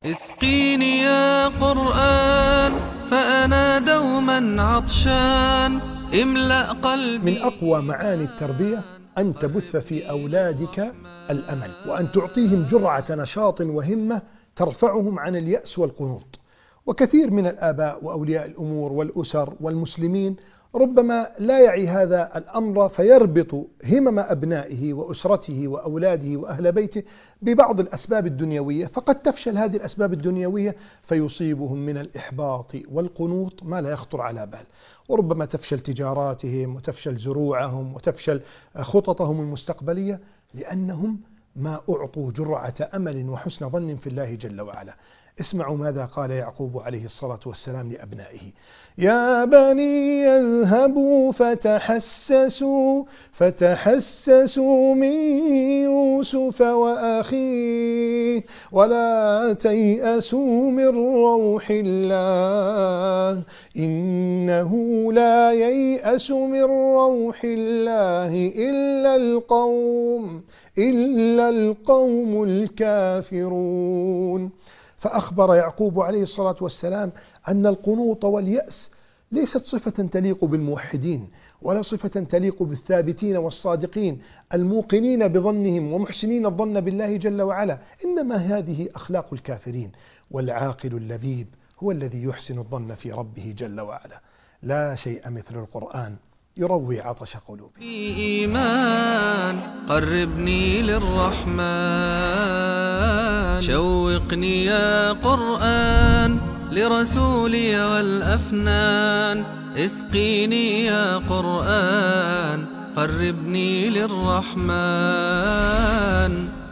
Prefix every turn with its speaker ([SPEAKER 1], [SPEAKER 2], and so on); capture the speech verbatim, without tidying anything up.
[SPEAKER 1] اسقيني يا قرآن فأنا دوما عطشان املأ قلبي.
[SPEAKER 2] من أقوى معاني التربية أن تبث في أولادك الأمل، وأن تعطيهم جرعة نشاط وهمة ترفعهم عن اليأس والقنوط. وكثير من الآباء وأولياء الأمور والأسر والمسلمين ربما لا يعي هذا الأمر، فيربط همم أبنائه وأسرته وأولاده وأهل بيته ببعض الأسباب الدنيوية، فقد تفشل هذه الأسباب الدنيوية فيصيبهم من الإحباط والقنوط ما لا يخطر على بال، وربما تفشل تجاراتهم وتفشل زروعهم وتفشل خططهم المستقبلية لأنهم ما أعطوا جرعة أمل وحسن ظن في الله جل وعلا. اسمعوا ماذا قال يعقوب عليه الصلاة والسلام لأبنائه: يا بني اذهبوا فتحسسوا فتحسسوا من يوسف وأخيه ولا تيأسوا من روح الله إنه لا ييأس من روح الله إلا القوم إلا القوم الكافرون. فأخبر يعقوب عليه الصلاة والسلام أن القنوط واليأس ليست صفة تليق بالموحدين، ولا صفة تليق بالثابتين والصادقين الموقنين بظنهم ومحسنين الظن بالله جل وعلا، إنما هذه أخلاق الكافرين. والعاقل اللبيب هو الذي يحسن الظن في ربه جل وعلا. لا شيء مثل القرآن يروي عطش قلوبي.
[SPEAKER 1] في إيمان قربني للرحمن، شوقني يا قرآن لرسولي والأفنان. اسقيني يا قرآن قربني للرحمن.